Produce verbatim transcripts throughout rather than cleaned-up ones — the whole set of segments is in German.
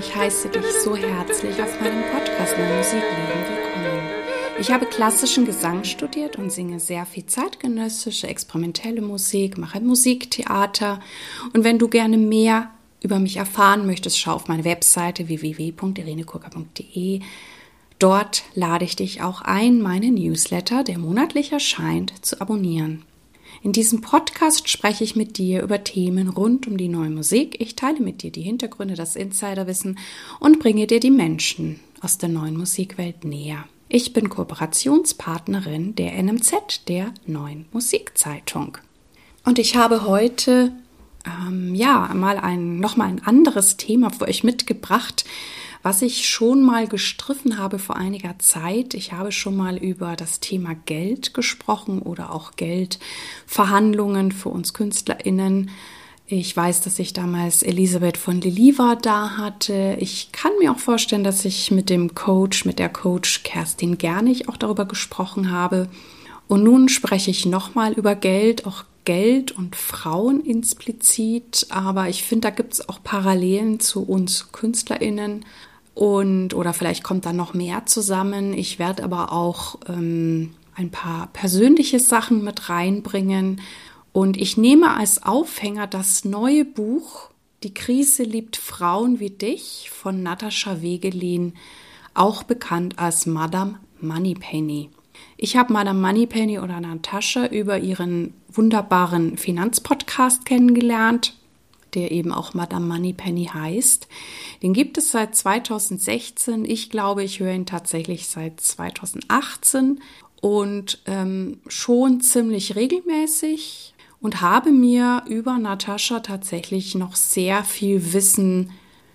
ich heiße dich so herzlich auf meinem Podcast Mein Musikleben willkommen. Ich habe klassischen Gesang studiert und singe sehr viel zeitgenössische, experimentelle Musik, mache Musiktheater. Und wenn du gerne mehr über mich erfahren möchtest, schau auf meine Webseite w w w punkt irene kurka punkt d e. Dort lade ich dich auch ein, meinen Newsletter, der monatlich erscheint, zu abonnieren. In diesem Podcast spreche ich mit dir über Themen rund um die neue Musik. Ich teile mit dir die Hintergründe, das Insiderwissen und bringe dir die Menschen aus der neuen Musikwelt näher. Ich bin Kooperationspartnerin der N M Z, der Neuen Musikzeitung. Und ich habe heute ähm, ja mal ein nochmal ein anderes Thema für euch mitgebracht, was ich schon mal gestriffen habe vor einiger Zeit. Ich habe schon mal über das Thema Geld gesprochen oder auch Geldverhandlungen für uns KünstlerInnen. Ich weiß, dass ich damals Elisabeth von Leliva da hatte. Ich kann mir auch vorstellen, dass ich mit dem Coach, mit der Coach Kerstin Gernig auch darüber gesprochen habe. Und nun spreche ich nochmal über Geld, auch Geld und Frauen implizit. Aber ich finde, da gibt es auch Parallelen zu uns KünstlerInnen. Und, oder vielleicht kommt da noch mehr zusammen. Ich werde aber auch ähm, ein paar persönliche Sachen mit reinbringen. Und ich nehme als Aufhänger das neue Buch Die Krise liebt Frauen wie dich von Natascha Wegelin, auch bekannt als Madame Moneypenny. Ich habe Madame Moneypenny oder Natascha über ihren wunderbaren Finanzpodcast kennengelernt, der eben auch Madame Moneypenny heißt. Den gibt es seit zweitausendsechzehn. Ich glaube, ich höre ihn tatsächlich seit zweitausendachtzehn und ähm, schon ziemlich regelmäßig und habe mir über Natascha tatsächlich noch sehr viel Wissen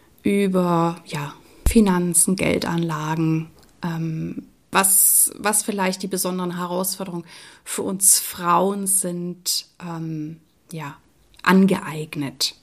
über ja, Finanzen, Geldanlagen, ähm, was, was vielleicht die besonderen Herausforderungen für uns Frauen sind, ähm, ja, angeeignet.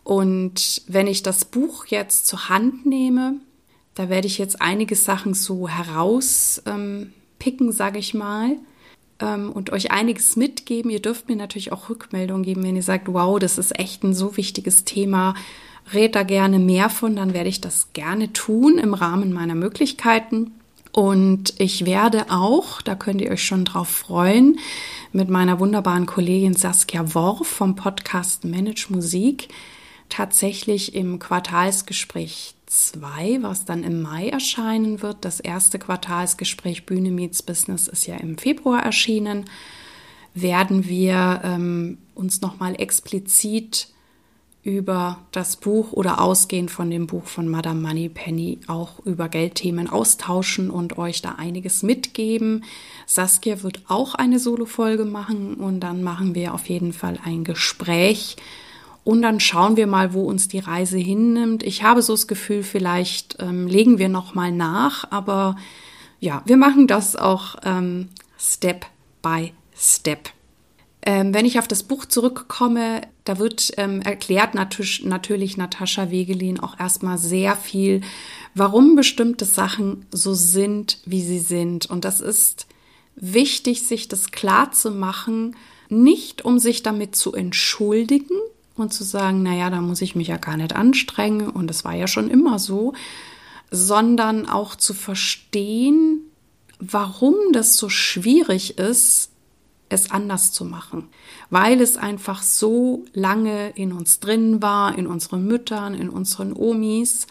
Und wenn ich das Buch jetzt zur Hand nehme, da werde ich jetzt einige Sachen so herauspicken, ähm, sage ich mal, ähm, und euch einiges mitgeben. Ihr dürft mir natürlich auch Rückmeldungen geben, wenn ihr sagt, wow, das ist echt ein so wichtiges Thema, red da gerne mehr von, dann werde ich das gerne tun im Rahmen meiner Möglichkeiten. Und ich werde auch, da könnt ihr euch schon drauf freuen, mit meiner wunderbaren Kollegin Saskia Worf vom Podcast Manage Musik tatsächlich im Quartalsgespräch zwei, was dann im Mai erscheinen wird. Das erste Quartalsgespräch Bühne meets Business ist ja im Februar erschienen. Werden wir ähm, uns nochmal explizit über das Buch oder ausgehend von dem Buch von Madame Moneypenny auch über Geldthemen austauschen und euch da einiges mitgeben. Saskia wird auch eine Solo-Folge machen und dann machen wir auf jeden Fall ein Gespräch und dann schauen wir mal, wo uns die Reise hinnimmt. Ich habe so das Gefühl, vielleicht ähm, legen wir noch mal nach, aber ja, wir machen das auch ähm, Step by Step. Ähm, wenn ich auf das Buch zurückkomme, da wird ähm, erklärt natürlich, natürlich Natascha Wegelin auch erstmal sehr viel, warum bestimmte Sachen so sind, wie sie sind. Und das ist wichtig, sich das klar zu machen, nicht um sich damit zu entschuldigen und zu sagen, naja, da muss ich mich ja gar nicht anstrengen und das war ja schon immer so, sondern auch zu verstehen, warum das so schwierig ist, es anders zu machen, weil es einfach so lange in uns drin war, in unseren Müttern, in unseren Omis.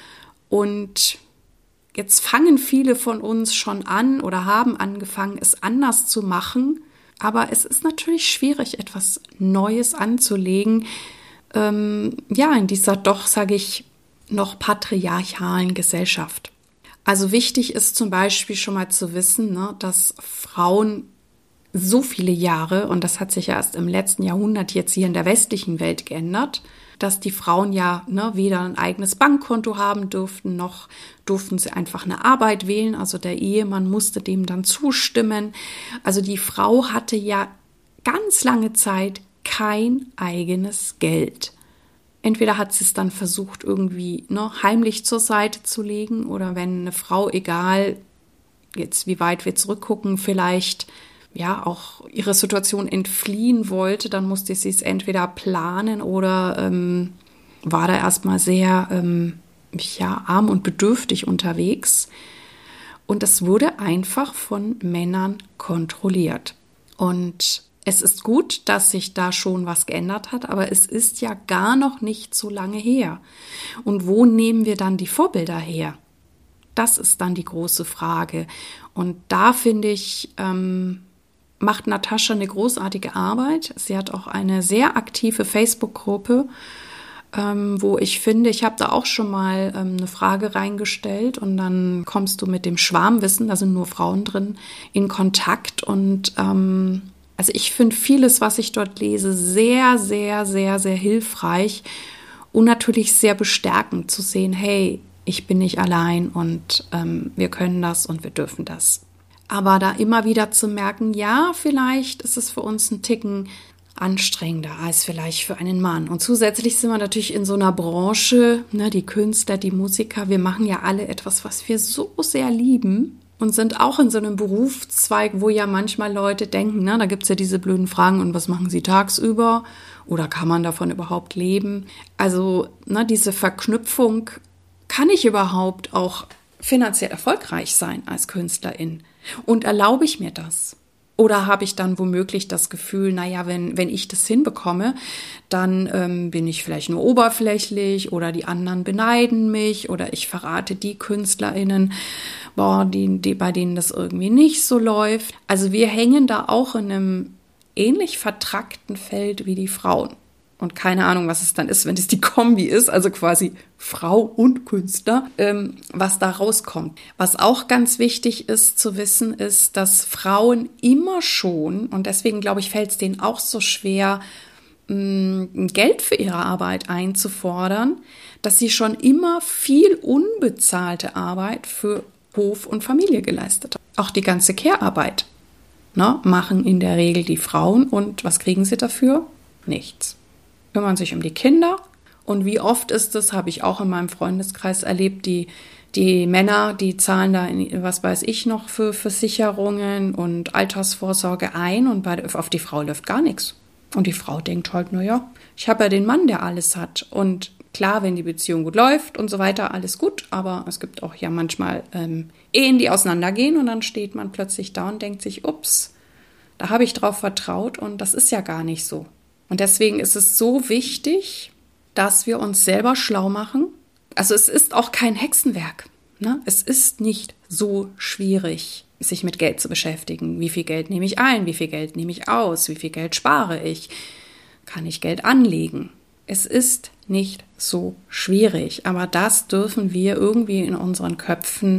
Und jetzt fangen viele von uns schon an oder haben angefangen, es anders zu machen. Aber es ist natürlich schwierig, etwas Neues anzulegen, ähm, ja, in dieser doch, sage ich, noch patriarchalen Gesellschaft. Also wichtig ist zum Beispiel schon mal zu wissen, ne, dass Frauen so viele Jahre, und das hat sich ja erst im letzten Jahrhundert jetzt hier in der westlichen Welt geändert, dass die Frauen ja ne, weder ein eigenes Bankkonto haben durften, noch durften sie einfach eine Arbeit wählen. Also der Ehemann musste dem dann zustimmen. Also die Frau hatte ja ganz lange Zeit kein eigenes Geld. Entweder hat sie es dann versucht, irgendwie ne, heimlich zur Seite zu legen, oder wenn eine Frau, egal jetzt wie weit wir zurückgucken, vielleicht ja auch ihre Situation entfliehen wollte, dann musste sie es entweder planen oder ähm, war da erstmal sehr ähm, ja, arm und bedürftig unterwegs. Und es wurde einfach von Männern kontrolliert. Und es ist gut, dass sich da schon was geändert hat, aber es ist ja gar noch nicht so lange her. Und wo nehmen wir dann die Vorbilder her? Das ist dann die große Frage. Und da finde ich, ähm, macht Natascha eine großartige Arbeit. Sie hat auch eine sehr aktive Facebook-Gruppe, ähm, wo ich finde, ich habe da auch schon mal ähm, eine Frage reingestellt und dann kommst du mit dem Schwarmwissen, da sind nur Frauen drin, in Kontakt. Und ähm, also ich finde vieles, was ich dort lese, sehr, sehr, sehr, sehr hilfreich und natürlich sehr bestärkend zu sehen, hey, ich bin nicht allein und ähm, wir können das und wir dürfen das. Aber da immer wieder zu merken, ja, vielleicht ist es für uns ein Ticken anstrengender als vielleicht für einen Mann. Und zusätzlich sind wir natürlich in so einer Branche, ne, die Künstler, die Musiker, wir machen ja alle etwas, was wir so sehr lieben und sind auch in so einem Berufszweig, wo ja manchmal Leute denken, ne, da gibt's ja diese blöden Fragen, und was machen sie tagsüber? Oder kann man davon überhaupt leben? Also ne, diese Verknüpfung, kann ich überhaupt auch finanziell erfolgreich sein als Künstlerin? Und erlaube ich mir das? Oder habe ich dann womöglich das Gefühl, naja, wenn, wenn ich das hinbekomme, dann ähm, bin ich vielleicht nur oberflächlich oder die anderen beneiden mich oder ich verrate die KünstlerInnen, boah, die, die, bei denen das irgendwie nicht so läuft. Also wir hängen da auch in einem ähnlich vertrackten Feld wie die Frauen. Und keine Ahnung, was es dann ist, wenn es die Kombi ist, also quasi Frau und Künstler, ähm, was da rauskommt. Was auch ganz wichtig ist zu wissen, ist, dass Frauen immer schon, und deswegen glaube ich, fällt es denen auch so schwer, mh, Geld für ihre Arbeit einzufordern, dass sie schon immer viel unbezahlte Arbeit für Hof und Familie geleistet haben. Auch die ganze Care-Arbeit, ne, machen in der Regel die Frauen. Und was kriegen sie dafür? Nichts. Kümmern sich um die Kinder. Und wie oft ist es, habe ich auch in meinem Freundeskreis erlebt, die, die Männer, die zahlen da, in, was weiß ich noch, für Versicherungen und Altersvorsorge ein und bei, auf die Frau läuft gar nichts. Und die Frau denkt halt, naja, ich habe ja den Mann, der alles hat. Und klar, wenn die Beziehung gut läuft und so weiter, alles gut. Aber es gibt auch ja manchmal ähm, Ehen, die auseinandergehen und dann steht man plötzlich da und denkt sich, ups, da habe ich drauf vertraut und das ist ja gar nicht so. Und deswegen ist es so wichtig, dass wir uns selber schlau machen. Also es ist auch kein Hexenwerk, ne? Es ist nicht so schwierig, sich mit Geld zu beschäftigen. Wie viel Geld nehme ich ein? Wie viel Geld nehme ich aus? Wie viel Geld spare ich? Kann ich Geld anlegen? Es ist nicht so schwierig, aber das dürfen wir irgendwie in unseren Köpfen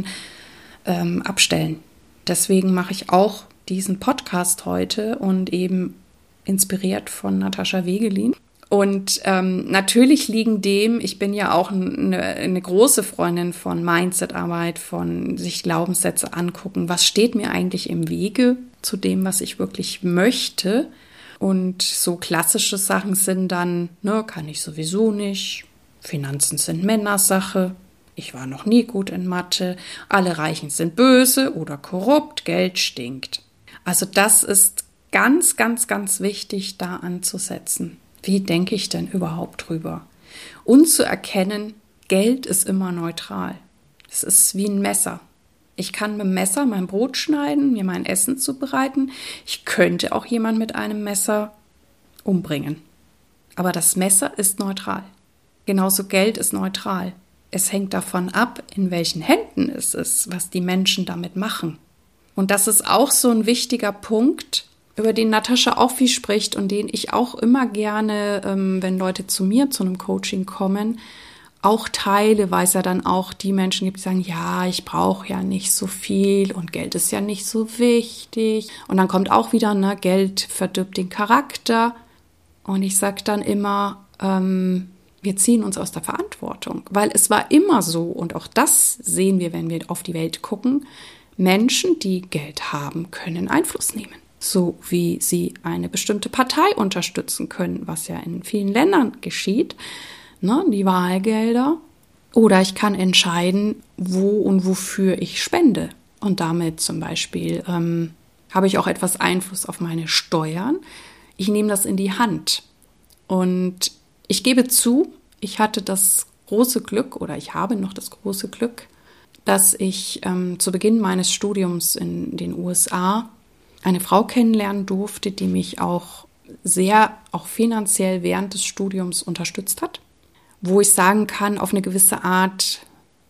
ähm, abstellen. Deswegen mache ich auch diesen Podcast heute und eben inspiriert von Natascha Wegelin. Und ähm, natürlich liegen dem, ich bin ja auch eine, eine große Freundin von Mindset-Arbeit, von sich Glaubenssätze angucken. Was steht mir eigentlich im Wege zu dem, was ich wirklich möchte? Und so klassische Sachen sind dann, ne, kann ich sowieso nicht. Finanzen sind Männersache. Ich war noch nie gut in Mathe. Alle Reichen sind böse oder korrupt. Geld stinkt. Also das ist ganz, ganz, ganz wichtig, da anzusetzen. Wie denke ich denn überhaupt drüber? Und zu erkennen, Geld ist immer neutral. Es ist wie ein Messer. Ich kann mit dem Messer mein Brot schneiden, mir mein Essen zubereiten. Ich könnte auch jemanden mit einem Messer umbringen. Aber das Messer ist neutral. Genauso Geld ist neutral. Es hängt davon ab, in welchen Händen es ist, was die Menschen damit machen. Und das ist auch so ein wichtiger Punkt, über den Natascha auch viel spricht und den ich auch immer gerne, ähm, wenn Leute zu mir zu einem Coaching kommen, auch teile, weil es ja dann auch die Menschen gibt, die sagen, ja, ich brauche ja nicht so viel und Geld ist ja nicht so wichtig. Und dann kommt auch wieder, ne, Geld verdirbt den Charakter. Und ich sage dann immer, ähm, wir ziehen uns aus der Verantwortung, weil es war immer so, und auch das sehen wir, wenn wir auf die Welt gucken, Menschen, die Geld haben, können Einfluss nehmen. So wie sie eine bestimmte Partei unterstützen können, was ja in vielen Ländern geschieht, ne, die Wahlgelder. Oder ich kann entscheiden, wo und wofür ich spende. Und damit zum Beispiel ähm, habe ich auch etwas Einfluss auf meine Steuern. Ich nehme das in die Hand. Und ich gebe zu, ich hatte das große Glück oder ich habe noch das große Glück, dass ich ähm, zu Beginn meines Studiums in den U S A eine Frau kennenlernen durfte, die mich auch sehr, auch finanziell während des Studiums unterstützt hat. Wo ich sagen kann, auf eine gewisse Art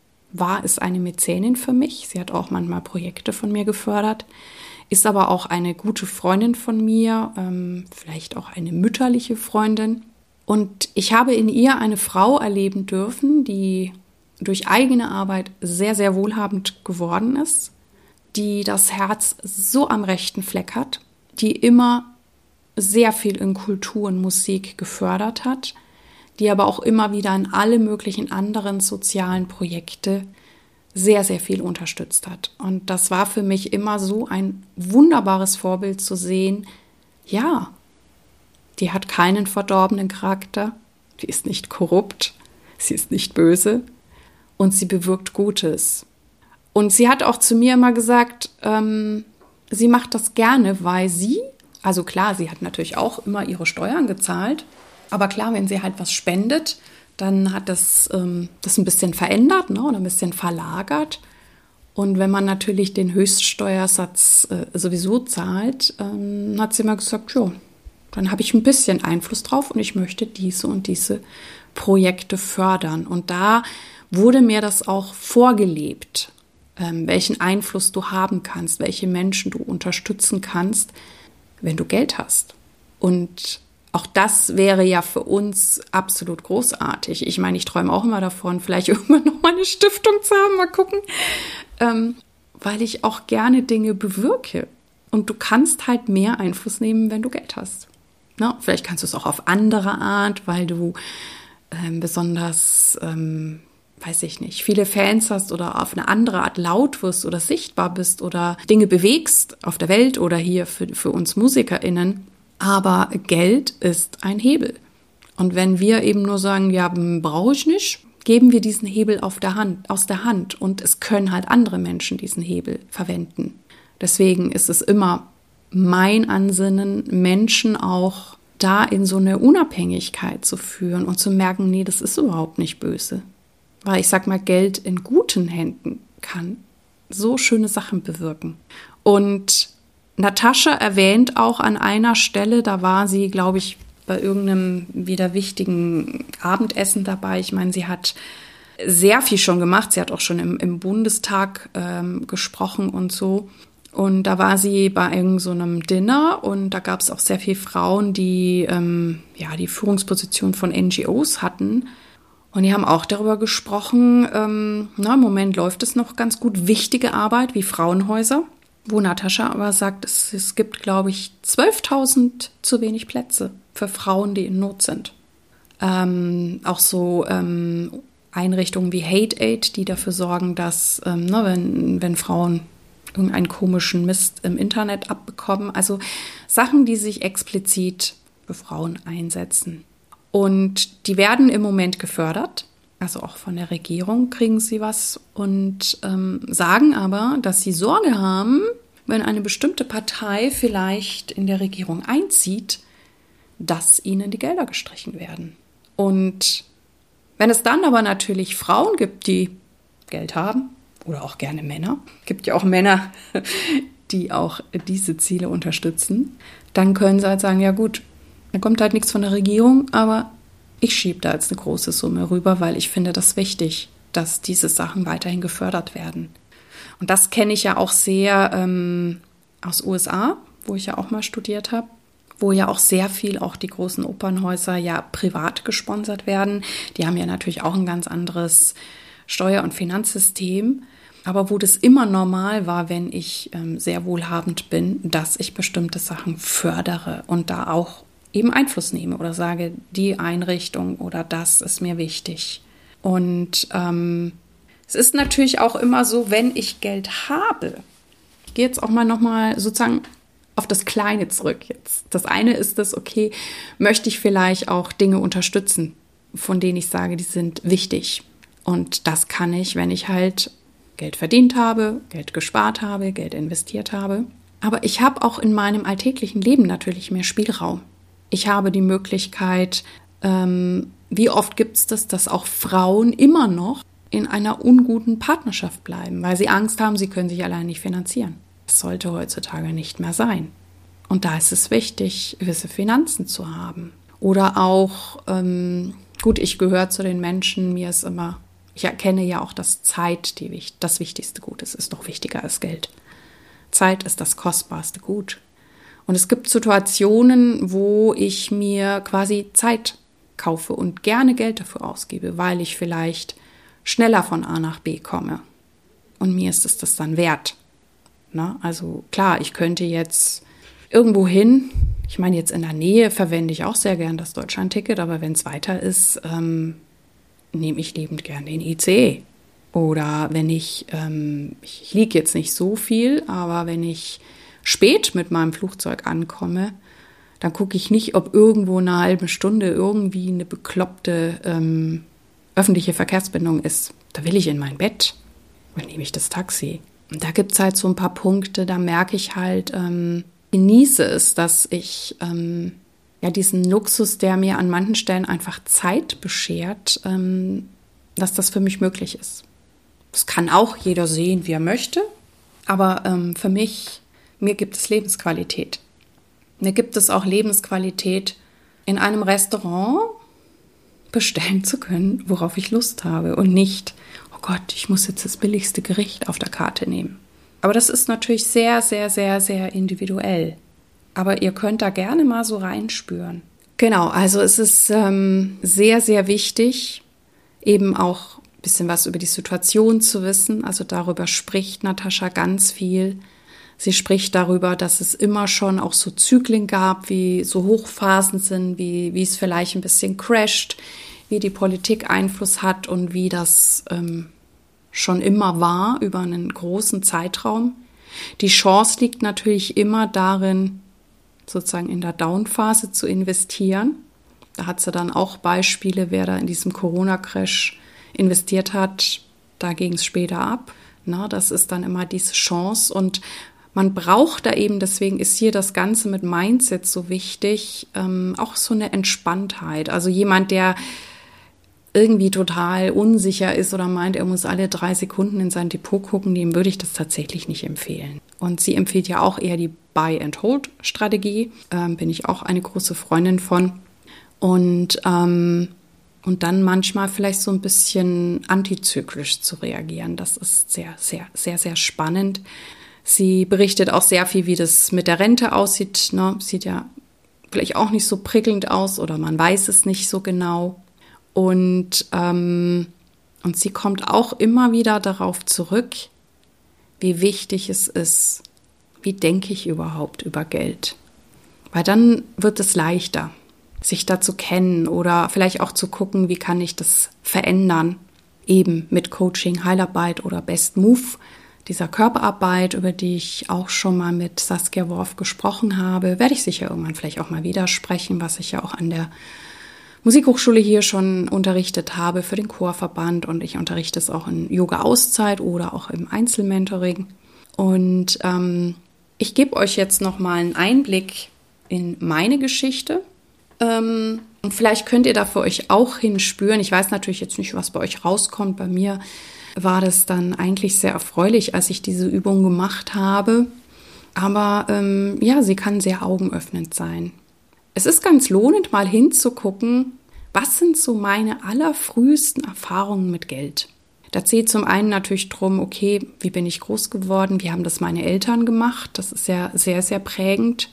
war es eine Mäzenin für mich. Sie hat auch manchmal Projekte von mir gefördert, ist aber auch eine gute Freundin von mir, ähm, vielleicht auch eine mütterliche Freundin. Und ich habe in ihr eine Frau erleben dürfen, die durch eigene Arbeit sehr, sehr wohlhabend geworden ist, die das Herz so am rechten Fleck hat, die immer sehr viel in Kultur und Musik gefördert hat, die aber auch immer wieder in alle möglichen anderen sozialen Projekte sehr, sehr viel unterstützt hat. Und das war für mich immer so ein wunderbares Vorbild zu sehen, ja, die hat keinen verdorbenen Charakter, die ist nicht korrupt, sie ist nicht böse und sie bewirkt Gutes. Und sie hat auch zu mir immer gesagt, ähm, sie macht das gerne, weil sie, also klar, sie hat natürlich auch immer ihre Steuern gezahlt, aber klar, wenn sie halt was spendet, dann hat das ähm, das ein bisschen verändert, ne, oder ein bisschen verlagert. Und wenn man natürlich den Höchststeuersatz äh, sowieso zahlt, ähm, hat sie immer gesagt, ja, dann habe ich ein bisschen Einfluss drauf und ich möchte diese und diese Projekte fördern. Und da wurde mir das auch vorgelebt, ähm, welchen Einfluss du haben kannst, welche Menschen du unterstützen kannst, wenn du Geld hast. Und auch das wäre ja für uns absolut großartig. Ich meine, ich träume auch immer davon, vielleicht irgendwann noch mal eine Stiftung zu haben, mal gucken, ähm, weil ich auch gerne Dinge bewirke. Und du kannst halt mehr Einfluss nehmen, wenn du Geld hast. Na, vielleicht kannst du es auch auf andere Art, weil du ähm, besonders, ähm, weiß ich nicht, viele Fans hast oder auf eine andere Art laut wirst oder sichtbar bist oder Dinge bewegst auf der Welt oder hier für, für uns MusikerInnen. Aber Geld ist ein Hebel. Und wenn wir eben nur sagen, ja, brauche ich nicht, geben wir diesen Hebel auf der Hand, aus der Hand. Und es können halt andere Menschen diesen Hebel verwenden. Deswegen ist es immer mein Ansinnen, Menschen auch da in so eine Unabhängigkeit zu führen und zu merken, nee, das ist überhaupt nicht böse. Weil ich sag mal, Geld in guten Händen kann so schöne Sachen bewirken. Und Natascha erwähnt auch an einer Stelle, da war sie, glaube ich, bei irgendeinem wieder wichtigen Abendessen dabei. Ich meine, sie hat sehr viel schon gemacht. Sie hat auch schon im, im Bundestag ähm, gesprochen und so. Und da war sie bei irgend so einem Dinner und da gab es auch sehr viele Frauen, die ähm, ja die Führungsposition von N G Os hatten. Und die haben auch darüber gesprochen, ähm, na, im Moment läuft es noch ganz gut, wichtige Arbeit wie Frauenhäuser, wo Natascha aber sagt, es, es gibt, glaube ich, zwölftausend zu wenig Plätze für Frauen, die in Not sind. Ähm, auch so ähm, Einrichtungen wie Hate Aid, die dafür sorgen, dass, ähm, ne, wenn, wenn Frauen irgendeinen komischen Mist im Internet abbekommen. Also Sachen, die sich explizit für Frauen einsetzen. Und die werden im Moment gefördert. Also auch von der Regierung kriegen sie was und ähm, sagen aber, dass sie Sorge haben, wenn eine bestimmte Partei vielleicht in der Regierung einzieht, dass ihnen die Gelder gestrichen werden. Und wenn es dann aber natürlich Frauen gibt, die Geld haben, oder auch gerne Männer, gibt ja auch Männer, die auch diese Ziele unterstützen, dann können sie halt sagen, ja gut, da kommt halt nichts von der Regierung, aber ich schiebe da jetzt eine große Summe rüber, weil ich finde das wichtig, dass diese Sachen weiterhin gefördert werden. Und das kenne ich ja auch sehr ähm, aus U S A, wo ich ja auch mal studiert habe, wo ja auch sehr viel auch die großen Opernhäuser ja privat gesponsert werden. Die haben ja natürlich auch ein ganz anderes Steuer- und Finanzsystem, aber wo das immer normal war, wenn ich ähm, sehr wohlhabend bin, dass ich bestimmte Sachen fördere und da auch eben Einfluss nehme oder sage, die Einrichtung oder das ist mir wichtig. Und ähm, es ist natürlich auch immer so, wenn ich Geld habe, ich gehe jetzt auch mal nochmal sozusagen auf das Kleine zurück jetzt. Das eine ist das, okay, möchte ich vielleicht auch Dinge unterstützen, von denen ich sage, die sind wichtig. Und das kann ich, wenn ich halt Geld verdient habe, Geld gespart habe, Geld investiert habe. Aber ich habe auch in meinem alltäglichen Leben natürlich mehr Spielraum. Ich habe die Möglichkeit, ähm, wie oft gibt es das, dass auch Frauen immer noch in einer unguten Partnerschaft bleiben, weil sie Angst haben, sie können sich allein nicht finanzieren. Das sollte heutzutage nicht mehr sein. Und da ist es wichtig, gewisse Finanzen zu haben. Oder auch, ähm, gut, ich gehöre zu den Menschen, mir ist immer, ich erkenne ja auch, dass Zeit die, das wichtigste Gut ist, ist noch wichtiger als Geld. Zeit ist das kostbarste Gut. Und es gibt Situationen, wo ich mir quasi Zeit kaufe und gerne Geld dafür ausgebe, weil ich vielleicht schneller von A nach B komme. Und mir ist es das dann wert. Na, also klar, ich könnte jetzt irgendwo hin, ich meine jetzt in der Nähe verwende ich auch sehr gern das Deutschlandticket, aber wenn es weiter ist, ähm, nehme ich liebend gern den I C E. Oder wenn ich, ähm, ich liege jetzt nicht so viel, aber wenn ich spät mit meinem Flugzeug ankomme, dann gucke ich nicht, ob irgendwo eine halbe Stunde irgendwie eine bekloppte ähm, öffentliche Verkehrsbindung ist. Da will ich in mein Bett. Dann nehme ich das Taxi. Und da gibt es halt so ein paar Punkte, da merke ich halt, ähm, genieße es, dass ich ähm, ja diesen Luxus, der mir an manchen Stellen einfach Zeit beschert, ähm, dass das für mich möglich ist. Das kann auch jeder sehen, wie er möchte, aber ähm, für mich, mir gibt es Lebensqualität. Mir gibt es auch Lebensqualität, in einem Restaurant bestellen zu können, worauf ich Lust habe und nicht, oh Gott, ich muss jetzt das billigste Gericht auf der Karte nehmen. Aber das ist natürlich sehr, sehr, sehr, sehr individuell. Aber ihr könnt da gerne mal so reinspüren. Genau, also es ist ähm, sehr, sehr wichtig, eben auch ein bisschen was über die Situation zu wissen. Also darüber spricht Natascha ganz viel. Sie spricht darüber, dass es immer schon auch so Zyklen gab, wie so Hochphasen sind, wie, wie es vielleicht ein bisschen crasht, wie die Politik Einfluss hat und wie das ähm, schon immer war über einen großen Zeitraum. Die Chance liegt natürlich immer darin, sozusagen in der Down-Phase zu investieren. Da hat sie dann auch Beispiele, wer da in diesem Corona-Crash investiert hat, da ging es später ab. Na, das ist dann immer diese Chance und man braucht da eben, deswegen ist hier das Ganze mit Mindset so wichtig, ähm, auch so eine Entspanntheit. Also jemand, der irgendwie total unsicher ist oder meint, er muss alle drei Sekunden in sein Depot gucken, dem würde ich das tatsächlich nicht empfehlen. Und sie empfiehlt ja auch eher die Buy-and-Hold-Strategie, ähm, bin ich auch eine große Freundin von. Und, ähm, und dann manchmal vielleicht so ein bisschen antizyklisch zu reagieren. Das ist sehr, sehr, sehr, sehr spannend. Sie berichtet auch sehr viel, wie das mit der Rente aussieht. Ne? Sieht ja vielleicht auch nicht so prickelnd aus oder man weiß es nicht so genau. Und, ähm, und sie kommt auch immer wieder darauf zurück, wie wichtig es ist, wie denke ich überhaupt über Geld. Weil dann wird es leichter, sich da zu kennen oder vielleicht auch zu gucken, wie kann ich das verändern, eben mit Coaching, Heilarbeit oder Best Move, dieser Körperarbeit, über die ich auch schon mal mit Saskia Worf gesprochen habe, werde ich sicher irgendwann vielleicht auch mal wieder sprechen, was ich ja auch an der Musikhochschule hier schon unterrichtet habe für den Chorverband und ich unterrichte es auch in Yoga-Auszeit oder auch im Einzelmentoring. Und ähm, ich gebe euch jetzt nochmal einen Einblick in meine Geschichte ähm, und vielleicht könnt ihr da für euch auch hinspüren. Ich weiß natürlich jetzt nicht, was bei euch rauskommt. Bei mir war das dann eigentlich sehr erfreulich, als ich diese Übung gemacht habe. Aber ähm, ja, sie kann sehr augenöffnend sein. Es ist ganz lohnend, mal hinzugucken, was sind so meine allerfrühesten Erfahrungen mit Geld. Da zählt zum einen natürlich drum, okay, wie bin ich groß geworden, wie haben das meine Eltern gemacht, das ist ja sehr, sehr prägend.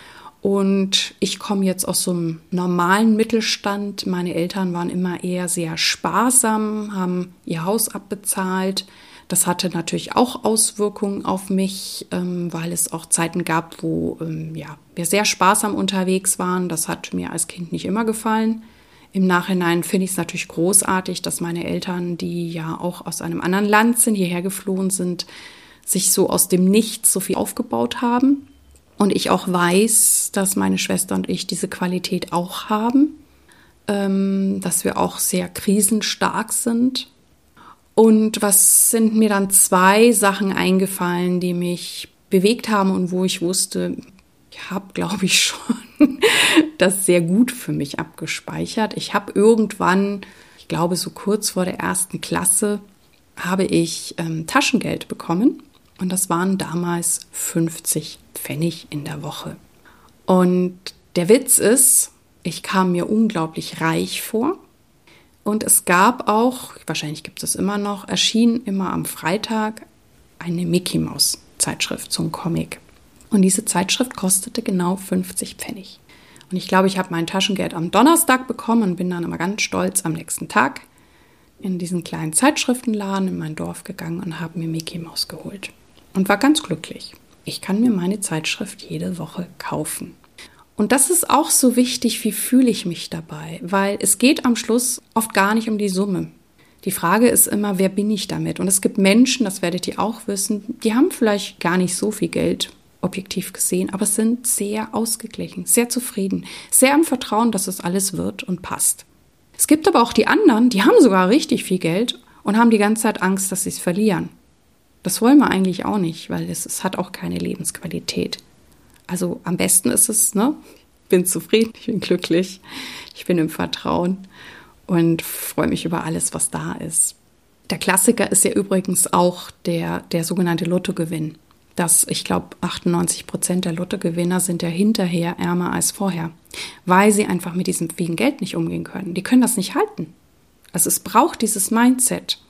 Und ich komme jetzt aus so einem normalen Mittelstand. Meine Eltern waren immer eher sehr sparsam, haben ihr Haus abbezahlt. Das hatte natürlich auch Auswirkungen auf mich, ähm, weil es auch Zeiten gab, wo ähm, ja, wir sehr sparsam unterwegs waren. Das hat mir als Kind nicht immer gefallen. Im Nachhinein finde ich es natürlich großartig, dass meine Eltern, die ja auch aus einem anderen Land sind, hierher geflohen sind, sich so aus dem Nichts so viel aufgebaut haben. Und ich auch weiß, dass meine Schwester und ich diese Qualität auch haben, ähm, dass wir auch sehr krisenstark sind. Und was sind mir dann zwei Sachen eingefallen, die mich bewegt haben und wo ich wusste, Ich habe, glaube ich, schon das sehr gut für mich abgespeichert. Ich habe irgendwann, ich glaube so kurz vor der ersten Klasse, habe ich ähm, Taschengeld bekommen. Und das waren damals fünfzig Pfennig in der Woche. Und der Witz ist, ich kam mir unglaublich reich vor. Und es gab auch, wahrscheinlich gibt es immer noch, erschien immer am Freitag eine Mickey-Maus-Zeitschrift, so ein Comic. Und diese Zeitschrift kostete genau fünfzig Pfennig. Und ich glaube, ich habe mein Taschengeld am Donnerstag bekommen und bin dann immer ganz stolz am nächsten Tag in diesen kleinen Zeitschriftenladen in mein Dorf gegangen und habe mir Mickey Maus geholt. Und war ganz glücklich. Ich kann mir meine Zeitschrift jede Woche kaufen. Und das ist auch so wichtig, wie fühle ich mich dabei, weil es geht am Schluss oft gar nicht um die Summe. Die Frage ist immer, wer bin ich damit? Und es gibt Menschen, das werdet ihr auch wissen, die haben vielleicht gar nicht so viel Geld, objektiv gesehen, aber sind sehr ausgeglichen, sehr zufrieden, sehr im Vertrauen, dass es alles wird und passt. Es gibt aber auch die anderen, die haben sogar richtig viel Geld und haben die ganze Zeit Angst, dass sie es verlieren. Das wollen wir eigentlich auch nicht, weil es, es hat auch keine Lebensqualität. Also am besten ist es, ne? Ich bin zufrieden, ich bin glücklich, ich bin im Vertrauen und freue mich über alles, was da ist. Der Klassiker ist ja übrigens auch der, der sogenannte Lottogewinn. Das, ich glaube, achtundneunzig Prozent der Lottogewinner sind ja hinterher ärmer als vorher, weil sie einfach mit diesem vielen Geld nicht umgehen können. Die können das nicht halten. Also es braucht dieses Mindset.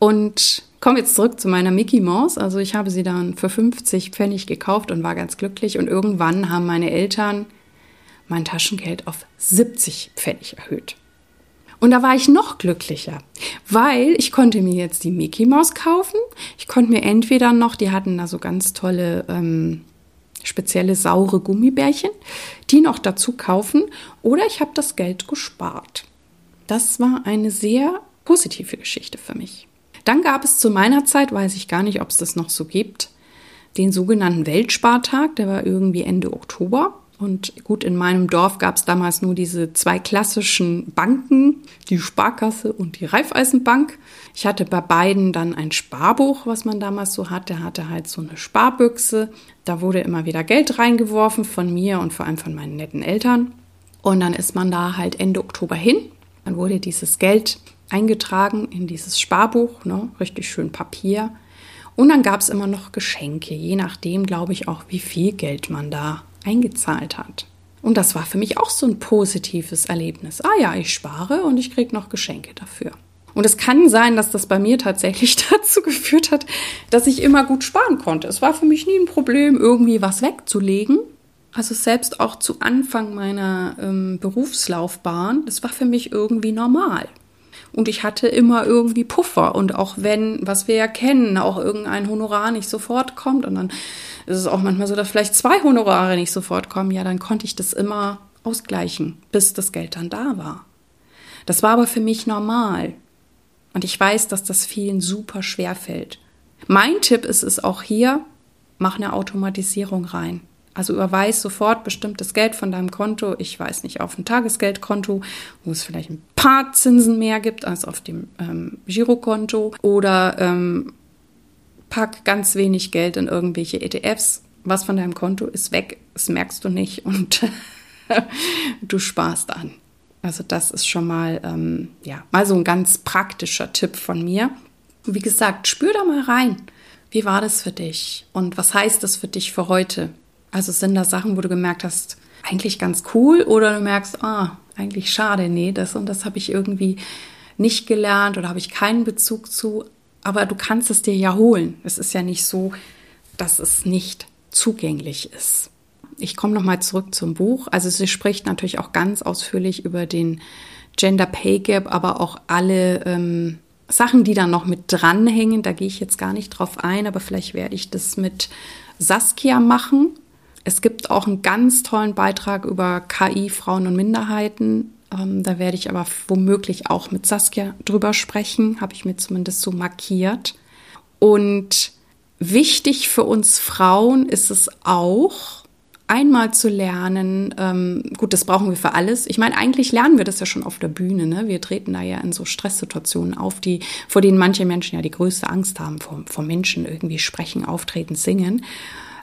Und kommen wir jetzt zurück zu meiner Mickey Maus. Also ich habe sie dann für fünfzig Pfennig gekauft und war ganz glücklich. Und irgendwann haben meine Eltern mein Taschengeld auf siebzig Pfennig erhöht. Und da war ich noch glücklicher, weil ich konnte mir jetzt die Mickey Maus kaufen. Ich konnte mir entweder noch, die hatten da so ganz tolle, ähm, spezielle saure Gummibärchen, die noch dazu kaufen. Oder ich habe das Geld gespart. Das war eine sehr positive Geschichte für mich. Dann gab es zu meiner Zeit, weiß ich gar nicht, ob es das noch so gibt, den sogenannten Weltspartag. Der war irgendwie Ende Oktober. Und gut, in meinem Dorf gab es damals nur diese zwei klassischen Banken, die Sparkasse und die Raiffeisenbank. Ich hatte bei beiden dann ein Sparbuch, was man damals so hatte. Der hatte halt so eine Sparbüchse. Da wurde immer wieder Geld reingeworfen von mir und vor allem von meinen netten Eltern. Und dann ist man da halt Ende Oktober hin. Dann wurde dieses Geld eingetragen in dieses Sparbuch, ne, richtig schön Papier. Und dann gab es immer noch Geschenke, je nachdem, glaube ich, auch wie viel Geld man da eingezahlt hat. Und das war für mich auch so ein positives Erlebnis. Ah ja, ich spare und ich kriege noch Geschenke dafür. Und es kann sein, dass das bei mir tatsächlich dazu geführt hat, dass ich immer gut sparen konnte. Es war für mich nie ein Problem, irgendwie was wegzulegen. Also selbst auch zu Anfang meiner ähm, Berufslaufbahn, das war für mich irgendwie normal. Und ich hatte immer irgendwie Puffer. Und auch wenn, was wir ja kennen, auch irgendein Honorar nicht sofort kommt und dann ist es auch manchmal so, dass vielleicht zwei Honorare nicht sofort kommen, ja, dann konnte ich das immer ausgleichen, bis das Geld dann da war. Das war aber für mich normal. Und ich weiß, dass das vielen super schwer fällt. Mein Tipp ist es auch hier, mach eine Automatisierung rein. Also überweis sofort bestimmtes Geld von deinem Konto, ich weiß nicht, auf ein Tagesgeldkonto, wo es vielleicht ein paar Zinsen mehr gibt als auf dem ähm, Girokonto, oder ähm, pack ganz wenig Geld in irgendwelche E T Fs. Was von deinem Konto ist weg, das merkst du nicht und du sparst an. Also das ist schon mal, ähm, ja, mal so ein ganz praktischer Tipp von mir. Und wie gesagt, spür da mal rein. Wie war das für dich? Und was heißt das für dich für heute? Also sind da Sachen, wo du gemerkt hast, eigentlich ganz cool, oder du merkst, ah, eigentlich schade, nee, das und das habe ich irgendwie nicht gelernt oder habe ich keinen Bezug zu, aber du kannst es dir ja holen. Es ist ja nicht so, dass es nicht zugänglich ist. Ich komme nochmal zurück zum Buch. Also sie spricht natürlich auch ganz ausführlich über den Gender Pay Gap, aber auch alle ähm, Sachen, die da noch mit dranhängen. Da gehe ich jetzt gar nicht drauf ein, aber vielleicht werde ich das mit Saskia machen. Es gibt auch einen ganz tollen Beitrag über K I, Frauen und Minderheiten. Ähm, da werde ich aber womöglich auch mit Saskia drüber sprechen, habe ich mir zumindest so markiert. Und wichtig für uns Frauen ist es auch, einmal zu lernen, ähm, gut, das brauchen wir für alles. Ich meine, eigentlich lernen wir das ja schon auf der Bühne, ne? Wir treten da ja in so Stresssituationen auf, die, vor denen manche Menschen ja die größte Angst haben, vor, vor Menschen irgendwie sprechen, auftreten, singen.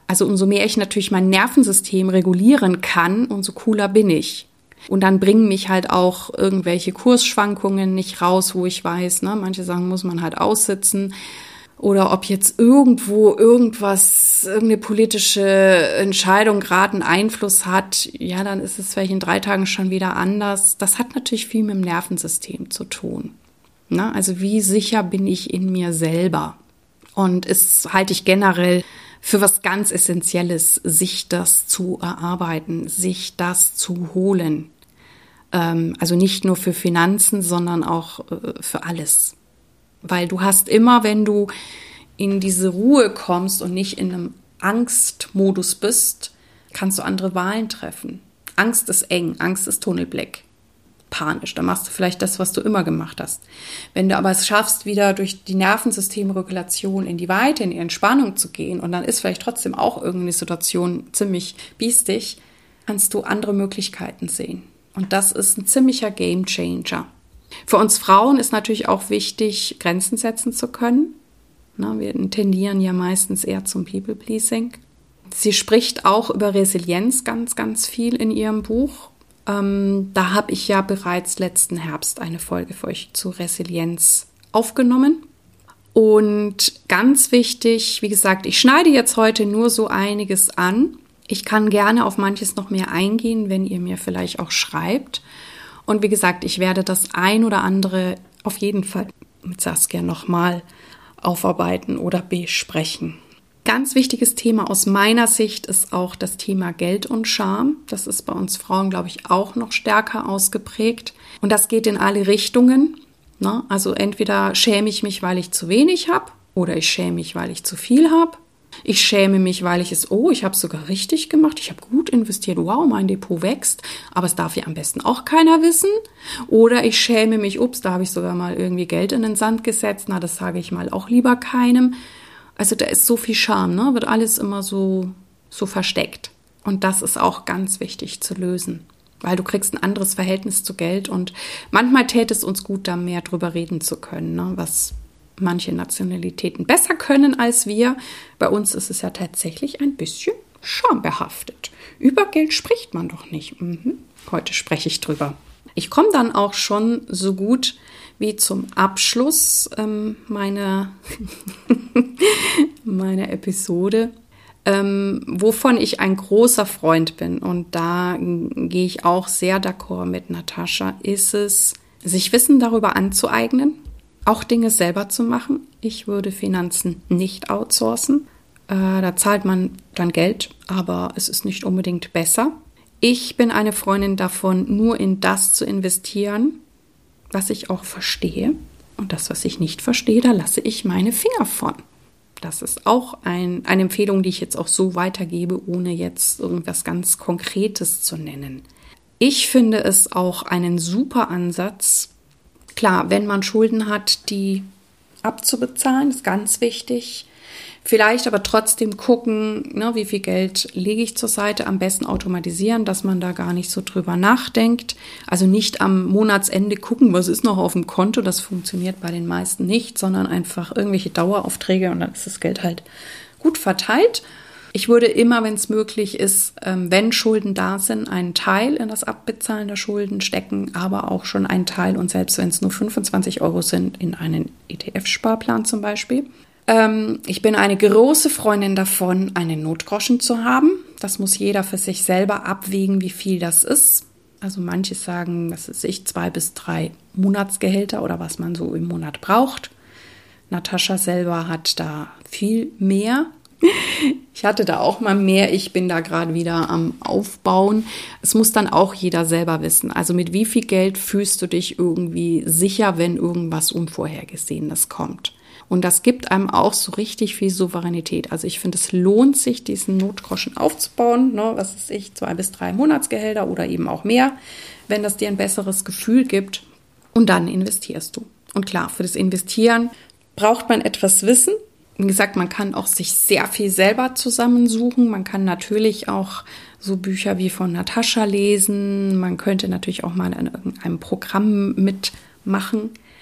Also umso mehr ich natürlich mein Nervensystem regulieren kann, umso cooler bin ich. Und dann bringen mich halt auch irgendwelche Kursschwankungen nicht raus, wo ich weiß, ne, manche Sachen muss man halt aussitzen. Oder ob jetzt irgendwo irgendwas, irgendeine politische Entscheidung gerade einen Einfluss hat, ja, dann ist es vielleicht in drei Tagen schon wieder anders. Das hat natürlich viel mit dem Nervensystem zu tun. Ne? Also wie sicher bin ich in mir selber? Und es halte ich generell für was ganz Essentielles, sich das zu erarbeiten, sich das zu holen. Ähm, also nicht nur für Finanzen, sondern auch äh, für alles. Weil du hast immer, wenn du in diese Ruhe kommst und nicht in einem Angstmodus bist, kannst du andere Wahlen treffen. Angst ist eng, Angst ist Tunnelblick. Panisch, dann machst du vielleicht das, was du immer gemacht hast. Wenn du aber es schaffst, wieder durch die Nervensystemregulation in die Weite, in die Entspannung zu gehen und dann ist vielleicht trotzdem auch irgendeine Situation ziemlich biestig, kannst du andere Möglichkeiten sehen. Und das ist ein ziemlicher Gamechanger. Für uns Frauen ist natürlich auch wichtig, Grenzen setzen zu können. Na, wir tendieren ja meistens eher zum People-Pleasing. Sie spricht auch über Resilienz ganz, ganz viel in ihrem Buch. Ähm, da habe ich ja bereits letzten Herbst eine Folge für euch zu Resilienz aufgenommen. Und ganz wichtig, wie gesagt, ich schneide jetzt heute nur so einiges an. Ich kann gerne auf manches noch mehr eingehen, wenn ihr mir vielleicht auch schreibt. Und wie gesagt, ich werde das ein oder andere auf jeden Fall mit Saskia nochmal aufarbeiten oder besprechen. Ganz wichtiges Thema aus meiner Sicht ist auch das Thema Geld und Scham. Das ist bei uns Frauen, glaube ich, auch noch stärker ausgeprägt. Und das geht in alle Richtungen. Ne? Also entweder schäme ich mich, weil ich zu wenig habe, oder ich schäme mich, weil ich zu viel habe. Ich schäme mich, weil ich es, oh, ich habe es sogar richtig gemacht, ich habe gut investiert, wow, mein Depot wächst, aber es darf ja am besten auch keiner wissen. Oder ich schäme mich, ups, da habe ich sogar mal irgendwie Geld in den Sand gesetzt, na, das sage ich mal auch lieber keinem. Also da ist so viel Scham, ne? Wird alles immer so, so versteckt. Und das ist auch ganz wichtig zu lösen, weil du kriegst ein anderes Verhältnis zu Geld und manchmal täte es uns gut, da mehr drüber reden zu können, ne? Was manche Nationalitäten besser können als wir. Bei uns ist es ja tatsächlich ein bisschen schambehaftet. Über Geld spricht man doch nicht. Mhm. Heute spreche ich drüber. Ich komme dann auch schon so gut wie zum Abschluss ähm, meiner, meiner Episode, ähm, wovon ich ein großer Freund bin. Und da gehe ich auch sehr d'accord mit Natascha, ist es, sich Wissen darüber anzueignen, auch Dinge selber zu machen. Ich würde Finanzen nicht outsourcen. Äh, da zahlt man dann Geld, aber es ist nicht unbedingt besser. Ich bin eine Freundin davon, nur in das zu investieren, was ich auch verstehe. Und das, was ich nicht verstehe, da lasse ich meine Finger von. Das ist auch ein, eine Empfehlung, die ich jetzt auch so weitergebe, ohne jetzt irgendwas ganz Konkretes zu nennen. Ich finde es auch einen super Ansatz. Klar, wenn man Schulden hat, die abzubezahlen, ist ganz wichtig. Vielleicht aber trotzdem gucken, ne, wie viel Geld lege ich zur Seite, am besten automatisieren, dass man da gar nicht so drüber nachdenkt. Also nicht am Monatsende gucken, was ist noch auf dem Konto, das funktioniert bei den meisten nicht, sondern einfach irgendwelche Daueraufträge und dann ist das Geld halt gut verteilt. Ich würde immer, wenn es möglich ist, wenn Schulden da sind, einen Teil in das Abbezahlen der Schulden stecken, aber auch schon einen Teil und selbst wenn es nur fünfundzwanzig Euro sind, in einen E T F-Sparplan zum Beispiel. Ich bin eine große Freundin davon, einen Notgroschen zu haben. Das muss jeder für sich selber abwägen, wie viel das ist. Also manche sagen, was weiß ich, zwei bis drei Monatsgehälter oder was man so im Monat braucht. Natascha selber hat da viel mehr. Ich hatte da auch mal mehr, ich bin da gerade wieder am Aufbauen. Es muss dann auch jeder selber wissen. Also mit wie viel Geld fühlst du dich irgendwie sicher, wenn irgendwas Unvorhergesehenes kommt. Und das gibt einem auch so richtig viel Souveränität. Also ich finde, es lohnt sich, diesen Notgroschen aufzubauen. Ne? Was weiß ich, zwei bis drei Monatsgehälter oder eben auch mehr, wenn das dir ein besseres Gefühl gibt. Und dann investierst du. Und klar, für das Investieren braucht man etwas Wissen. Wie gesagt, man kann auch sich sehr viel selber zusammensuchen. Man kann natürlich auch so Bücher wie von Natascha lesen. Man könnte natürlich auch mal in irgendeinem Programm mitmachen.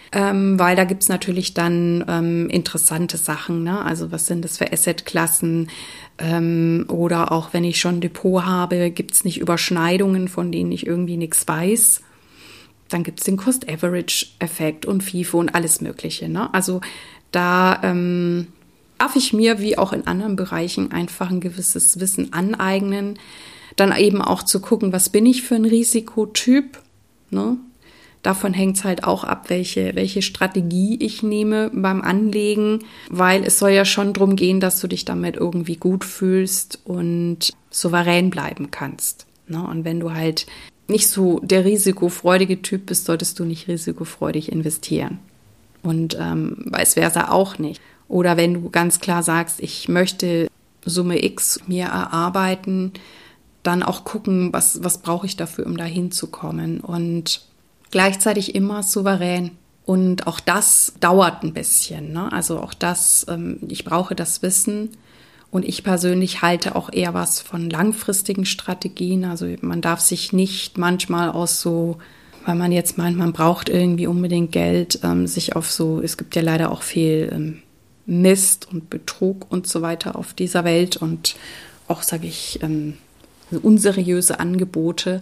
ähm, weil da gibt's natürlich dann ähm, interessante Sachen, ne? Also was sind das für Assetklassen? Ähm, oder auch wenn ich schon ein Depot habe, gibt's nicht Überschneidungen, von denen ich irgendwie nichts weiß. Dann gibt's den Cost-Average-Effekt und FIFO und alles Mögliche, ne? Also da ähm, darf ich mir, wie auch in anderen Bereichen, einfach ein gewisses Wissen aneignen. Dann eben auch zu gucken, was bin ich für ein Risikotyp, ne? Davon hängt es halt auch ab, welche, welche Strategie ich nehme beim Anlegen, weil es soll ja schon darum gehen, dass du dich damit irgendwie gut fühlst und souverän bleiben kannst, ne? Und wenn du halt nicht so der risikofreudige Typ bist, solltest du nicht risikofreudig investieren. Und ähm, vice versa auch nicht. Oder wenn du ganz klar sagst, ich möchte Summe X mir erarbeiten, dann auch gucken, was, was brauche ich dafür, um da hinzukommen. Und gleichzeitig immer souverän. Und auch das dauert ein bisschen, ne? Also auch das, ähm, ich brauche das Wissen. Und ich persönlich halte auch eher was von langfristigen Strategien. Also man darf sich nicht manchmal aus so, weil man jetzt meint, man braucht irgendwie unbedingt Geld, ähm, sich auf so, es gibt ja leider auch viel ähm, Mist und Betrug und so weiter auf dieser Welt und auch, sage ich, ähm, unseriöse Angebote,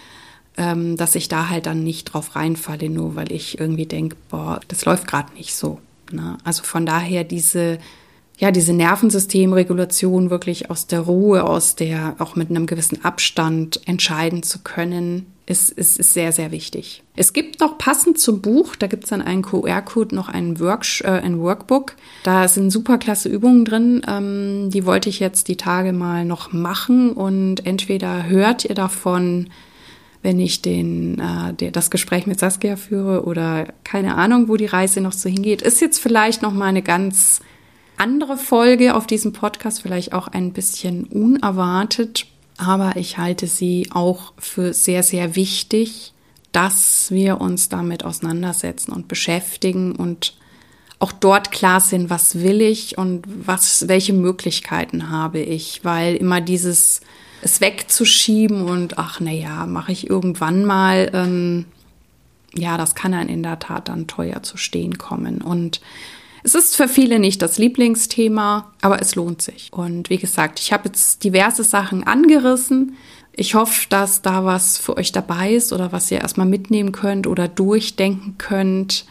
ähm, dass ich da halt dann nicht drauf reinfalle, nur weil ich irgendwie denke, boah, das läuft gerade nicht so, ne? Also von daher diese ja, diese Nervensystemregulation wirklich aus der Ruhe, aus der, auch mit einem gewissen Abstand entscheiden zu können, ist, ist, ist sehr, sehr wichtig. Es gibt noch passend zum Buch, da gibt es dann einen Q R-Code, noch einen Work, äh, ein Workbook. Da sind super klasse Übungen drin, ähm, die wollte ich jetzt die Tage mal noch machen und entweder hört ihr davon, wenn ich den, äh, der, das Gespräch mit Saskia führe oder keine Ahnung, wo die Reise noch so hingeht. Ist jetzt vielleicht noch mal eine ganz andere Folge auf diesem Podcast, vielleicht auch ein bisschen unerwartet, aber ich halte sie auch für sehr, sehr wichtig, dass wir uns damit auseinandersetzen und beschäftigen und auch dort klar sind, was will ich und was, welche Möglichkeiten habe ich, weil immer dieses, es wegzuschieben und ach, na ja, mache ich irgendwann mal, ähm, ja, das kann dann in der Tat dann teuer zu stehen kommen und es ist für viele nicht das Lieblingsthema, aber es lohnt sich. Und wie gesagt, ich habe jetzt diverse Sachen angerissen. Ich hoffe, dass da was für euch dabei ist oder was ihr erstmal mitnehmen könnt oder durchdenken könnt.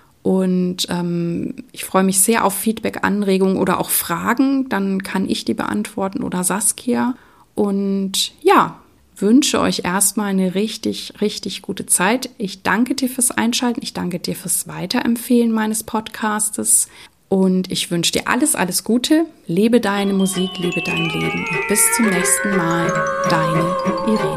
Und ähm, ich freue mich sehr auf Feedback, Anregungen oder auch Fragen. Dann kann ich die beantworten oder Saskia. Und ja, wünsche euch erstmal eine richtig, richtig gute Zeit. Ich danke dir fürs Einschalten. Ich danke dir fürs Weiterempfehlen meines Podcastes. Und ich wünsche dir alles, alles Gute. Lebe deine Musik, lebe dein Leben. Und bis zum nächsten Mal. Deine Irene.